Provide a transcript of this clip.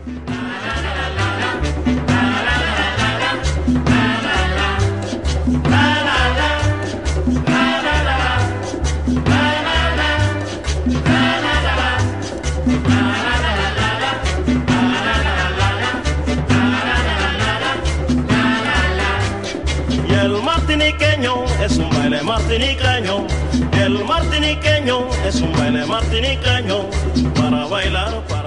Y el martiniqueño es un baile martiniqueño, y el martiniqueño es un baile martiniqueño, para bailar, para